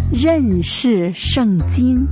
认识圣经。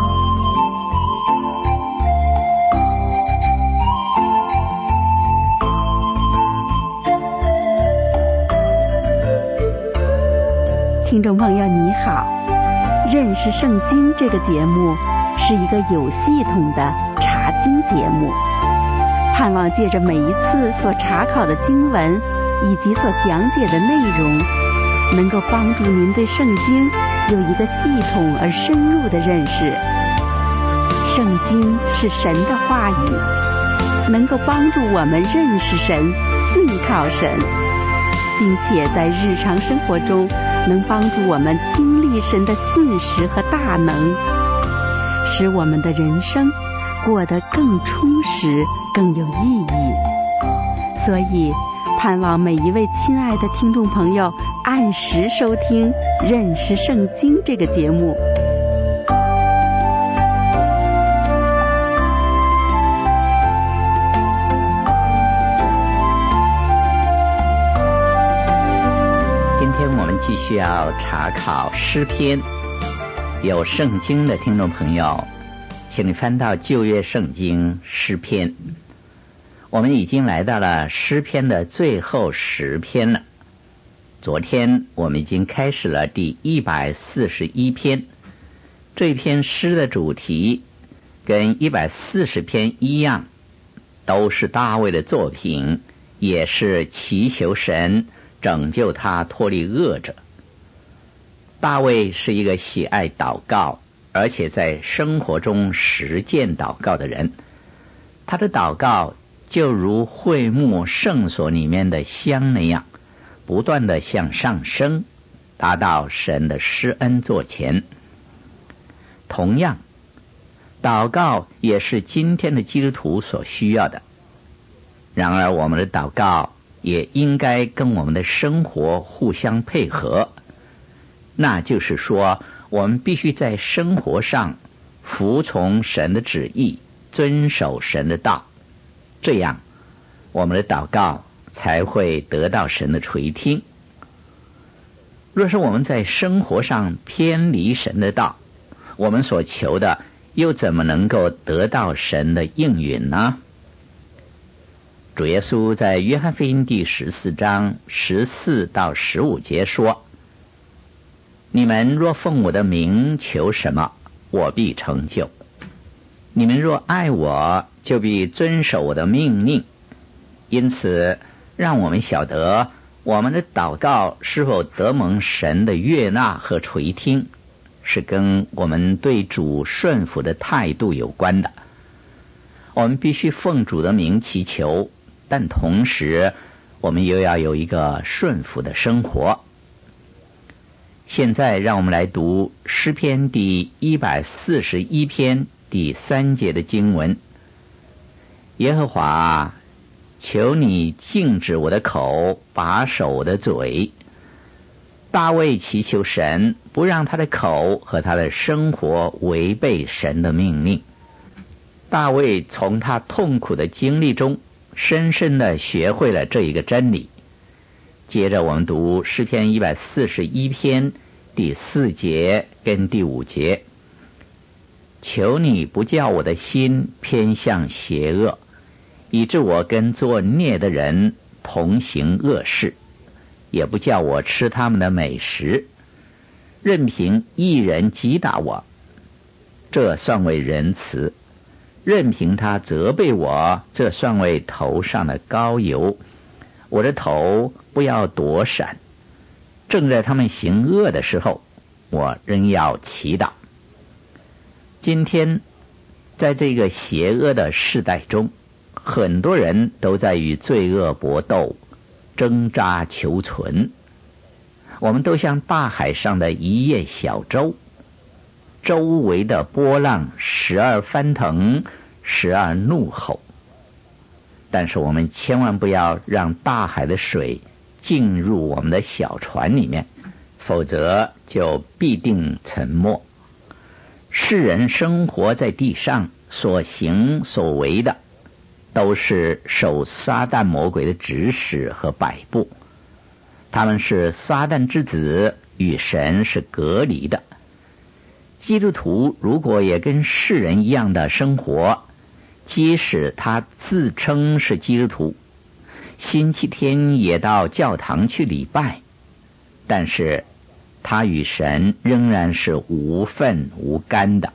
听众朋友你好，认识圣经这个节目是一个有系统的查经节目，盼望借着每一次所查考的经文以及所讲解的内容，能够帮助您对圣经有一个系统而深入的认识。圣经是神的话语，能够帮助我们认识神、信靠神，并且在日常生活中能帮助我们经历神的信实和大能，使我们的人生过得更充实、更有意义。所以盼望每一位亲爱的听众朋友按时收听《认识圣经》这个节目。 今天我们继续要查考诗篇，有圣经的听众朋友，请你翻到旧约圣经诗篇。我们已经来到了诗篇的最后10篇了。昨天我们已经开始了第141篇，这篇诗的主题跟140篇一样，都是大卫的作品，也是祈求神拯救他脱离恶者。大卫是一个喜爱祷告，而且在生活中实践祷告的人。他的祷告就如会幕圣所里面的香那样，不断的向上升，达到神的施恩座前。同样，祷告也是今天的基督徒所需要的。然而我们的祷告也应该跟我们的生活互相配合，那就是说，我们必须在生活上服从神的旨意，遵守神的道，这样我们的祷告才会得到神的垂听。若是我们在生活上偏离神的道，我们所求的又怎么能够得到神的应允呢？主耶稣在约翰福音第14章14到15节说：你们若奉我的名求什么，我必成就。你们若爱我，就必遵守我的命令。因此让我们晓得我们的祷告是否得蒙神的悦纳和垂听，是跟我们对主顺服的态度有关的。我们必须奉主的名祈求，但同时我们又要有一个顺服的生活。现在让我们来读诗篇第141篇第3节的经文：耶和华，求你禁止我的口，把守我的嘴。大卫祈求神不让他的口和他的生活违背神的命令。大卫从他痛苦的经历中深深地学会了这一个真理。接着我们读诗篇141篇第4节跟第5节：求你不叫我的心偏向邪恶，以致我跟作孽的人同行恶事，也不叫我吃他们的美食，任凭一人击打我，这算为仁慈；任凭他责备我，这算为头上的膏油。我的头不要躲闪，正在他们行恶的时候，我仍要祈祷。今天在这个邪恶的世代中，很多人都在与罪恶搏斗，挣扎求存。我们都像大海上的一叶小舟，周围的波浪时而翻腾，时而怒吼。但是我们千万不要让大海的水进入我们的小船里面，否则就必定沉没。世人生活在地上所行所为的，都是受撒旦魔鬼的指使和摆布。他们是撒旦之子，与神是隔离的， 基督徒如果也跟世人一样的生活，即使他自称是基督徒，星期天也到教堂去礼拜，但是他与神仍然是无分无干的。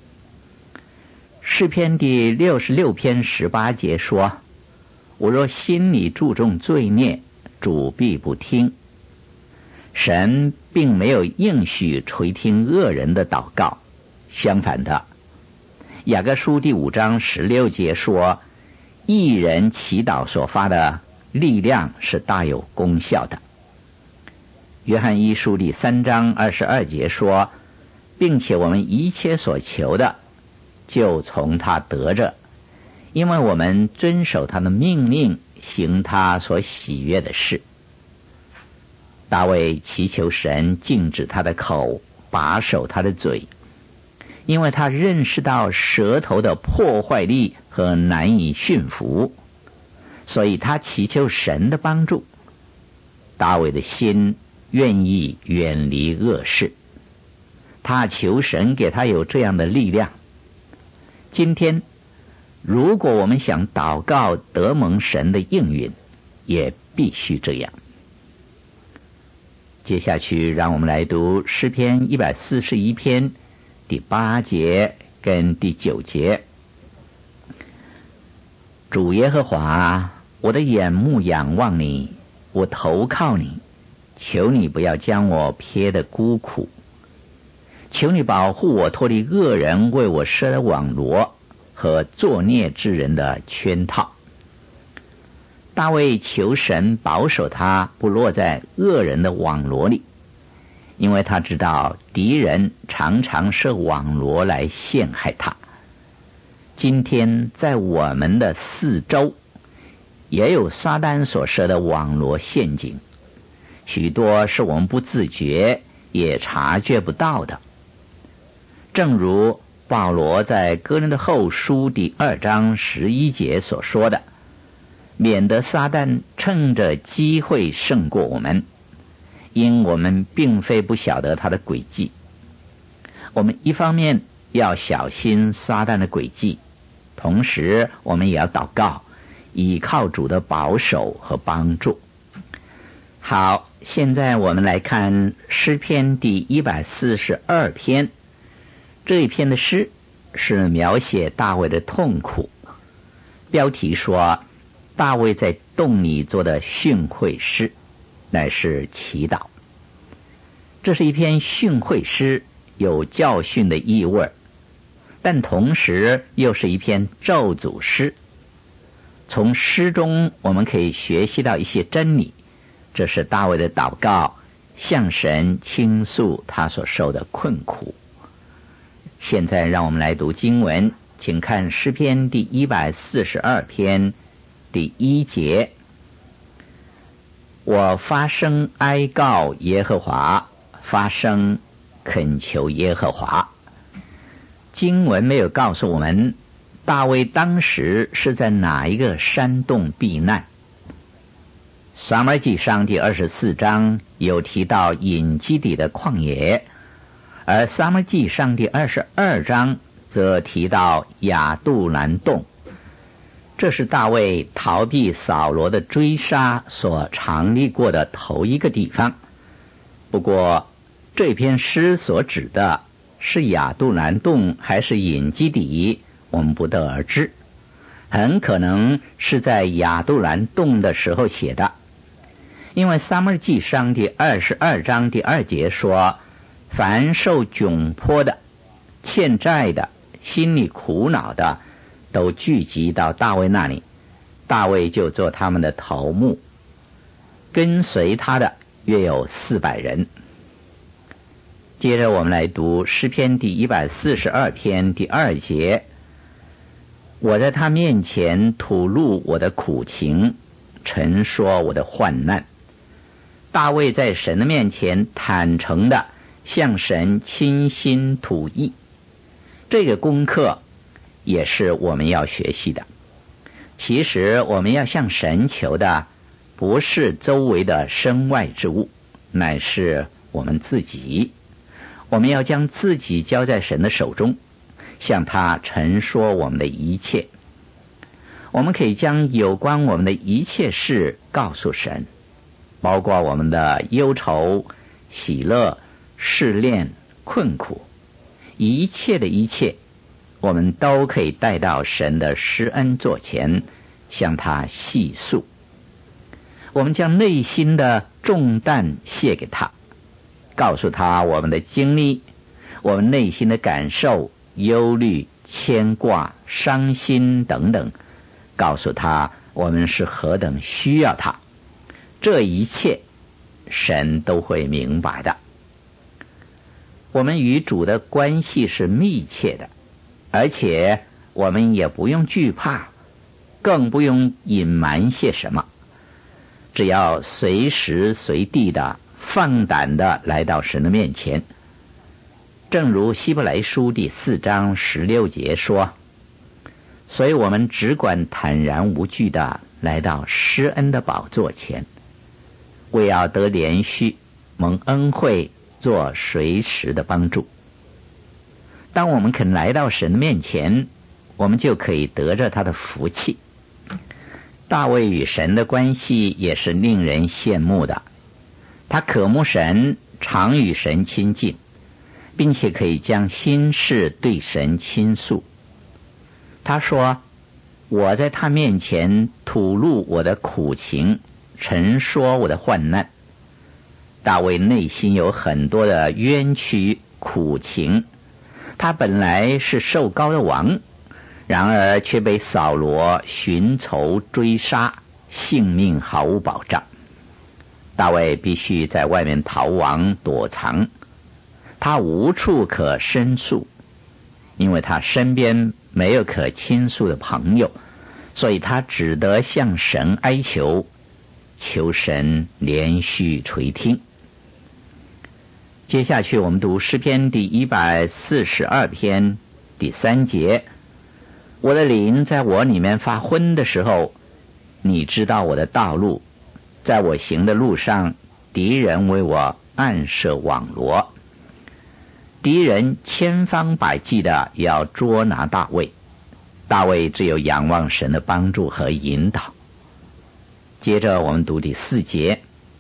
诗篇第66篇18节说，我若心里注重罪孽，主必不听。神并没有应许垂听恶人的祷告，相反的，雅各书第5章16节说，义人祈祷所发的力量是大有功效的。约翰一书第3章22节说，并且我们一切所求的就从他得着，因为我们遵守他的命令，行他所喜悦的事。大卫祈求神禁止他的口，把守他的嘴，因为他认识到舌头的破坏力和难以驯服，所以他祈求神的帮助。大卫的心愿意远离恶事，他求神给他有这样的力量。今天如果我们想祷告得蒙神的应允，也必须这样。接下去让我们来读诗篇141篇第8节跟第9节。主耶和华，我的眼目仰望你，我投靠你，求你不要将我撇得孤苦，求你保护我脱离恶人为我设的网罗和作孽之人的圈套。大卫求神保守他不落在恶人的网罗里，因为他知道敌人常常设网罗来陷害他。今天在我们的四周也有撒旦所设的网罗陷阱，许多是我们不自觉也察觉不到的。正如保罗在哥林多后书第2章11节所说的，免得撒旦趁着机会胜过我们，因我们并非不晓得他的诡计。我们一方面要小心撒旦的诡计，同时我们也要祷告，依靠主的保守和帮助。好，现在我们来看诗篇第142篇。这一篇的诗是描写大卫的痛苦，标题说大卫在洞里做的训诲诗，乃是祈祷。这是一篇训诲诗，有教训的意味，但同时又是一篇咒诅诗。从诗中我们可以学习到一些真理，这是大卫的祷告，向神倾诉他所受的困苦。现在让我们来读经文，请看诗篇第142篇第1节。我发声哀告耶和华，发声恳求耶和华。经文没有告诉我们大卫当时是在哪一个山洞避难。撒母耳记上第24章有提到隐基底的旷野，而撒母耳记上第22章则提到亚杜兰洞。这是大卫逃避扫罗的追杀所常历过的头一个地方。不过这篇诗所指的是亚杜兰洞还是隐基底，我们不得而知，很可能是在亚杜兰洞的时候写的。因为撒母耳记上第22章第2节说，凡受窘迫的、欠债的、心里苦恼的，都聚集到大卫那里，大卫就做他们的头目，跟随他的约有400人。接着我们来读诗篇第142篇第2节。我在他面前吐露我的苦情，陈说我的患难。大卫在神的面前坦诚的向神倾心吐意，这个功课也是我们要学习的。其实我们要向神求的不是周围的身外之物，乃是我们自己。 我们要将自己交在神的手中，向他陈说我们的一切。我们可以将有关我们的一切事告诉神，包括我们的忧愁、喜乐、试炼、困苦，一切的一切，我们都可以带到神的施恩座前，向他细诉。我们将内心的重担卸给他，告诉他我们的经历，我们内心的感受、忧虑、牵挂、伤心等等，告诉他我们是何等需要他。这一切神都会明白的。我们与主的关系是密切的，而且我们也不用惧怕，更不用隐瞒些什么，只要随时随地的放胆的来到神的面前。正如希伯来书第4章16节说，所以我们只管坦然无惧的来到施恩的宝座前，为要得连续蒙恩惠，做随时的帮助。当我们肯来到神的面前，我们就可以得着他的福气。大卫与神的关系也是令人羡慕的，他渴慕神，常与神亲近，并且可以将心事对神倾诉。他说，我在他面前吐露我的苦情，陈说我的患难。大卫内心有很多的冤屈苦情，他本来是受膏的王，然而却被扫罗寻仇追杀，性命毫无保障。大卫必须在外面逃亡躲藏，他无处可申诉，因为他身边没有可倾诉的朋友，所以他只得向神哀求，求神连续垂听。接下去我们读诗篇第142篇第3节，我的灵在我里面发昏的时候，你知道我的道路，在我行的路上，敌人为我暗设网罗。敌人千方百计的要捉拿大卫，大卫只有仰望神的帮助和引导。接着我们读第4节，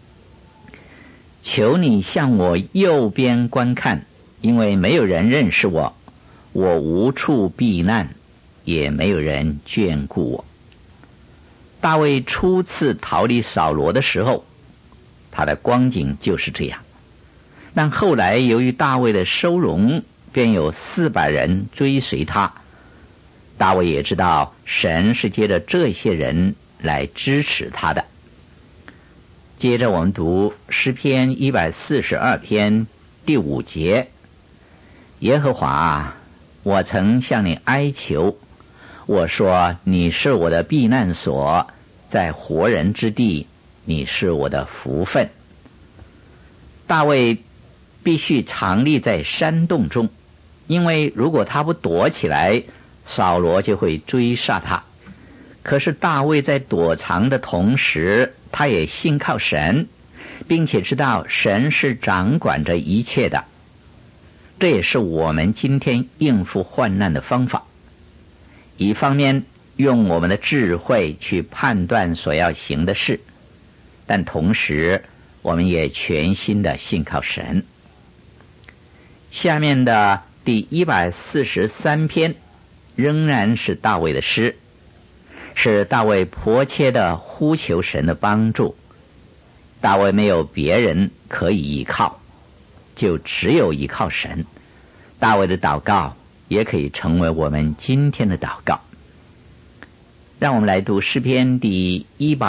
求你向我右边观看，因为没有人认识我，我无处避难，也没有人眷顾我。大卫初次逃离扫罗的时候，他的光景就是这样。但后来由于大卫的收容，便有400人追随他。大卫也知道神是借着这些人来支持他的。接着我们读诗篇142篇第5节，耶和华啊，我曾向你哀求，我说你是我的避难所，在活人之地，你是我的福分。大卫必须常立在山洞中，因为如果他不躲起来，扫罗就会追杀他。可是大卫在躲藏的同时，他也信靠神，并且知道神是掌管着一切的。这也是我们今天应付患难的方法。一方面用我们的智慧去判断所要行的事，但同时我们也全心的信靠神。下面的第143篇仍然是大卫的诗，是大卫迫切的呼求神的帮助。大卫没有别人可以依靠，就只有依靠神。大卫的祷告也可以成为我们今天的祷告。让我们来读诗篇第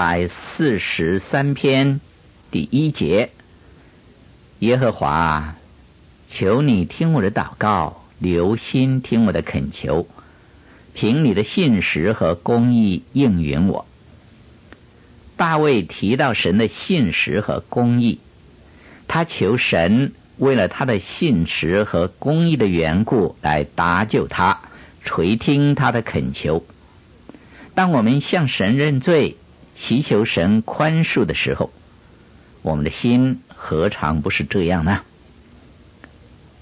143篇第1节，耶和华，求你听我的祷告，留心听我的恳求，凭你的信实和公义应允我。大卫提到神的信实和公义，他求神为了他的信实和公义的缘故来搭救他，垂听他的恳求。当我们向神认罪，祈求神宽恕的时候，我们的心何尝不是这样呢？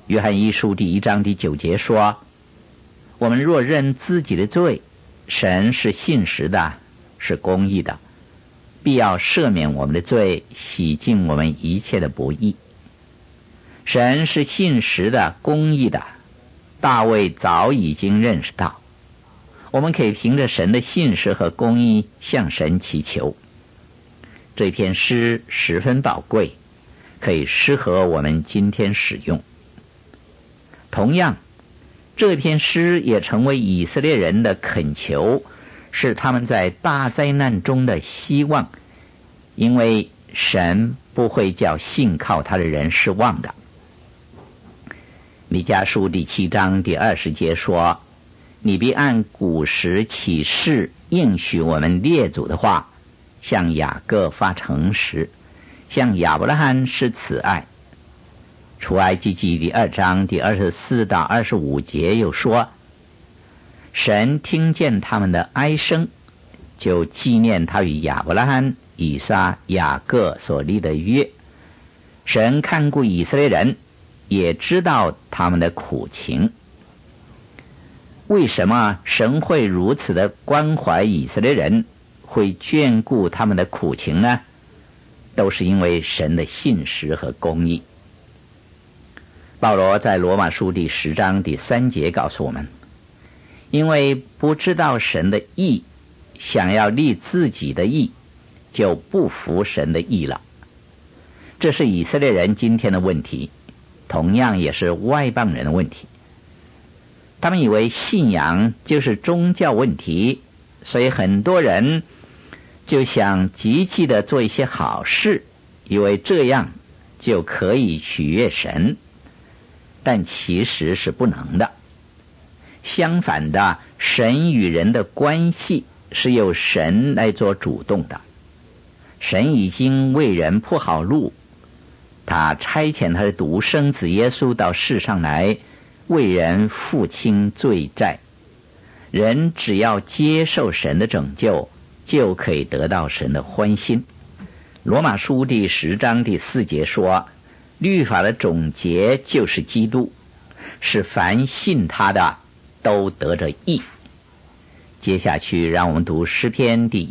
约翰一书第1章第9节说，我们若认自己的罪，神是信实的，是公义的，必要赦免我们的罪，洗净我们一切的不义。神是信实的，公义的，大卫早已经认识到，我们可以凭着神的信实和公义向神祈求。这篇诗十分宝贵，可以适合我们今天使用。同样，这篇诗也成为以色列人的恳求，是他们在大灾难中的希望，因为神不会叫信靠他的人失望的。弥迦书第7章第20节说，你必按古时起誓应许我们列祖的话，向雅各发诚实，向亚伯拉罕施慈爱。出埃及记第2章第24到25节又说，神听见他们的哀声，就纪念他与亚伯拉罕、以撒、雅各所立的约。神看顾以色列人，也知道他们的苦情。为什么神会如此的关怀以色列人，会眷顾他们的苦情呢？都是因为神的信实和公义。保罗在罗马书第10章第3节告诉我们，因为不知道神的义，想要立自己的义，就不服神的义了。这是以色列人今天的问题，同样也是外邦人的问题。他们以为信仰就是宗教问题，所以很多人就想积极的做一些好事，以为这样就可以取悦神，但其实是不能的。相反的，神与人的关系是由神来做主动的。神已经为人铺好路，他差遣他的独生子耶稣到世上来，为人付清罪债。人只要接受神的拯救，就可以得到神的欢心。罗马书第10章第4节说，律法的总结就是基督，是凡信他的都得着义。接下去让我们读诗篇第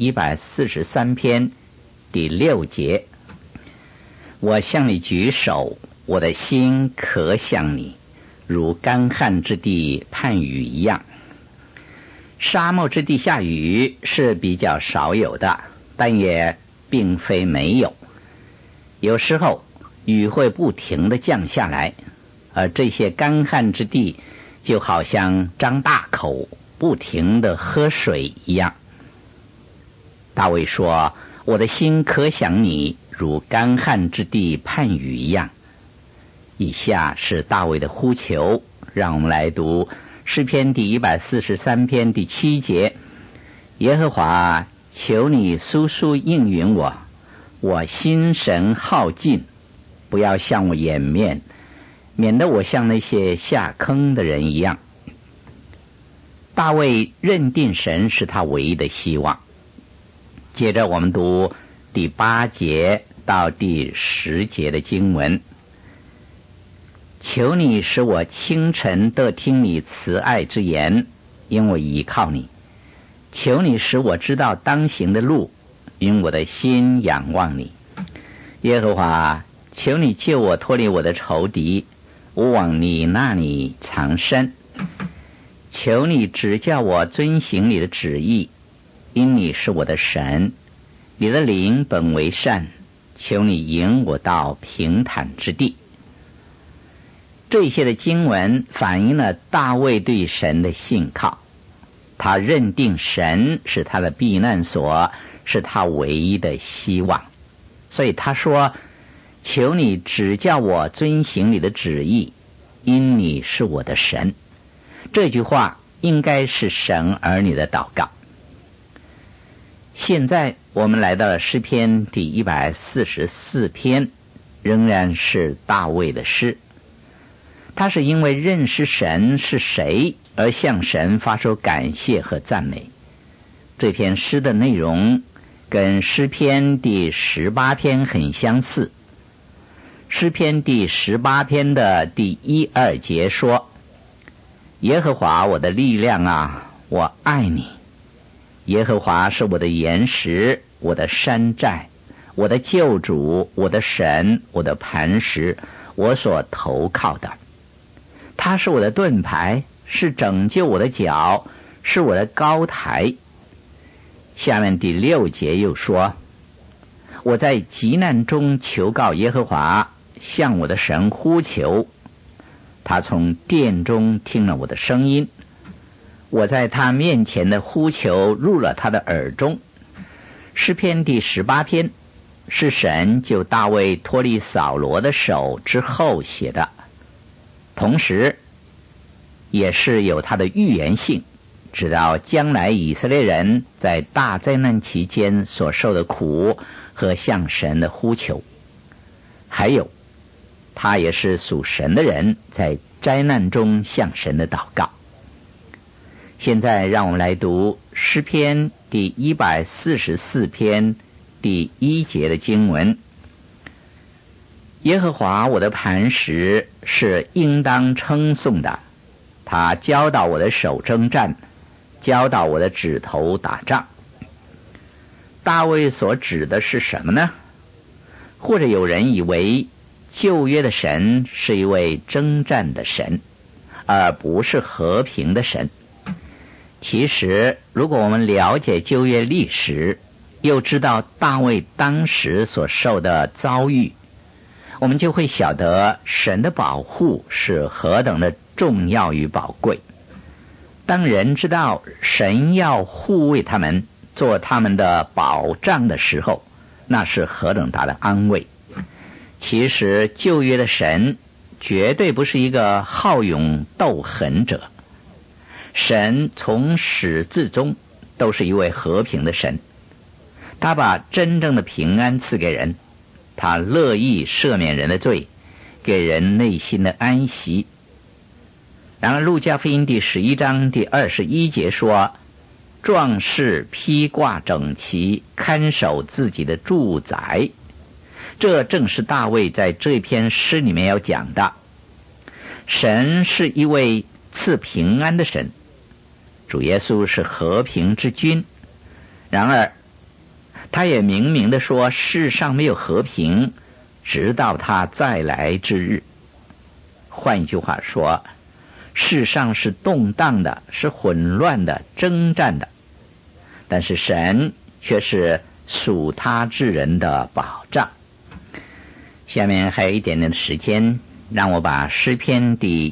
143篇第6节，我向你举手，我的心可想你，如干旱之地盼雨一样。沙漠之地下雨是比较少有的，但也并非没有。有时候雨会不停地降下来，而这些干旱之地就好像张大口不停地喝水一样。大卫说，我的心可想你，如干旱之地盼雨一样。以下是大卫的呼求，让我们来读诗篇第143篇第7节，耶和华，求你速速应允我，我心神耗尽，不要向我掩面，免得我像那些下坑的人一样。大卫认定神是他唯一的希望。接着我们读第8节到第10节的经文，求你使我清晨得听你慈爱之言，因我倚靠你。求你使我知道当行的路，因我的心仰望你。耶和华，求你救我脱离我的仇敌，我往你那里藏身。求你指教我遵行你的旨意，因你是我的神，你的灵本为善，求你引我到平坦之地。这些的经文反映了大卫对神的信靠，他认定神是他的避难所，是他唯一的希望。所以他说，求你指教我遵行你的旨意，因你是我的神。这句话应该是神儿女的祷告。现在我们来到了诗篇第144篇，仍然是大卫的诗。他是因为认识神是谁而向神发出感谢和赞美。这篇诗的内容跟诗篇第18篇很相似。 诗篇第18篇的第1、2节说：耶和华我的力量啊，我爱你。耶和华是我的岩石，我的山寨，我的救主，我的神，我的磐石，我所投靠的。他是我的盾牌，是拯救我的脚，是我的高台。下面第6节又说：我在急难中求告耶和华，向我的神呼求。他从殿中听了我的声音，我在他面前的呼求入了他的耳中。诗篇第18篇是神就大卫脱离扫罗的手之后写的，同时也是有他的预言性，直到将来以色列人在大灾难期间所受的苦和向神的呼求。还有他也是属神的人在灾难中向神的祷告。现在让我们来读诗篇第144篇第1节的经文：耶和华我的磐石是应当称颂的，他教导我的手征战，教导我的指头打仗。大卫所指的是什么呢？或者有人以为旧约的神是一位征战的神，而不是和平的神。其实如果我们了解旧约历史，又知道大卫当时所受的遭遇，我们就会晓得神的保护是何等的重要与宝贵。当人知道神要护卫他们，做他们的保障的时候，那是何等大的安慰。其实旧约的神绝对不是一个好勇斗狠者，神从始至终都是一位和平的神，他把真正的平安赐给人，他乐意赦免人的罪，给人内心的安息。然而路加福音第11章第21节说：壮士披挂整齐，看守自己的住宅。这正是大卫在这篇诗里面要讲的。神是一位赐平安的神，主耶稣是和平之君。然而他也明明地说，世上没有和平，直到他再来之日。换一句话说，世上是动荡的，是混乱的，征战的，但是神却是属他之人的保障。下面还有一点点的时间，让我把诗篇第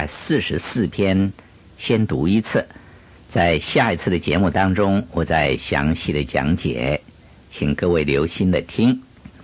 144篇先读一次，在下一次的节目当中我再详细的讲解，请各位留心的听。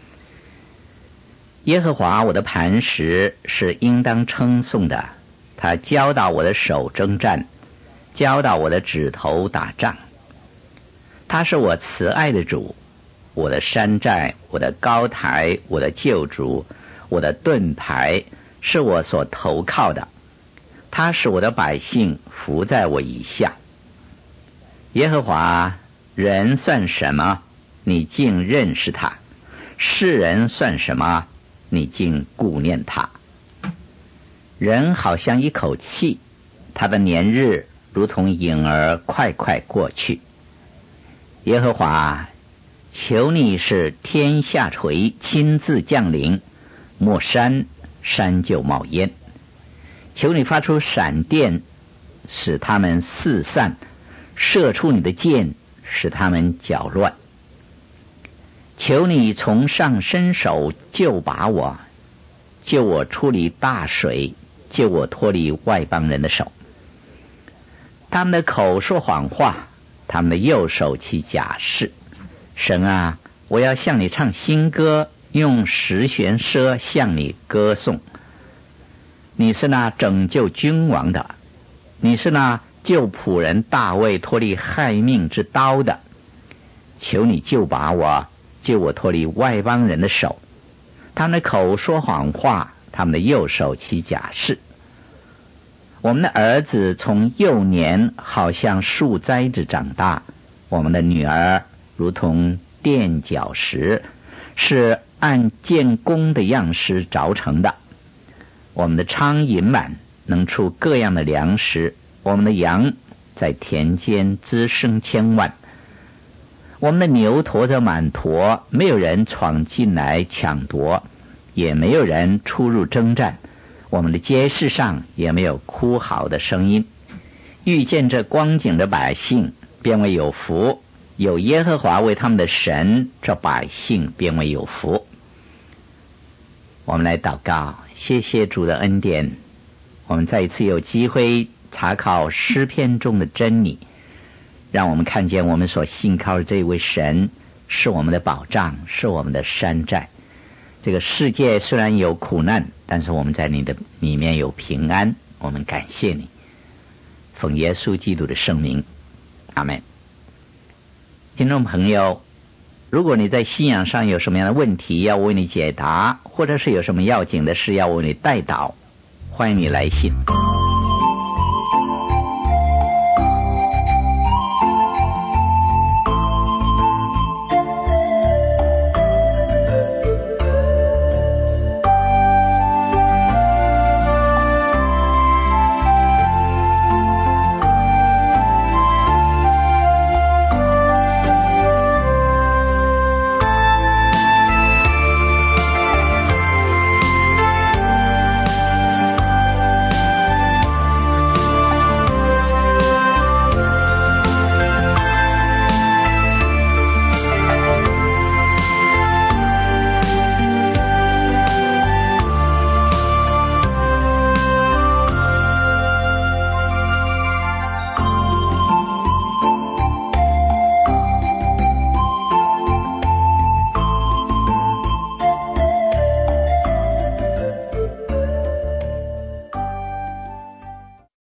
耶和华我的磐石是应当称颂的，他教导我的手征战，教导我的指头打仗。他是我慈爱的主，我的山寨，我的高台，我的救主，我的盾牌，是我所投靠的。他使我的百姓服在我以下。耶和华，人算什么？你竟认识他；世人算什么？你竟顾念他。人好像一口气，他的年日如同影儿快快过去。耶和华，求你使天下垂，亲自降临，没山，山就冒烟。求你发出闪电，使他们四散，射出你的箭，使他们搅乱。求你从上伸手救拔我，救我出离大水，救我脱离外邦人的手。他们的口说谎话，他们的右手起假誓。神啊，我要向你唱新歌，用十弦瑟向你歌颂。你是那拯救君王的，你是那救仆人大卫脱离害命之刀的。求你救拔我，救我脱离外邦人的手。他们的口说谎话，他们的右手起假誓。我们的儿子从幼年好像树栽子长大，我们的女儿如同垫脚石，是按建工的样式凿成的。我们的仓盈满，能出各样的粮食。我们的羊在田间滋生千万，我们的牛驮着满驮，没有人闯进来抢夺，也没有人出入征战。我们的街市上也没有哭嚎的声音。遇见这光景的百姓，便为有福；有耶和华为他们的神，这百姓便为有福。我们来祷告，谢谢主的恩典，我们再一次有机会查考诗篇中的真理，让我们看见我们所信靠的这位神是我们的保障，是我们的山寨。这个世界虽然有苦难，但是我们在你的里面有平安，我们感谢你。奉耶稣基督的圣名，阿们。听众朋友，如果你在信仰上有什么样的问题要为你解答，或者是有什么要紧的事要为你代祷，欢迎你来信。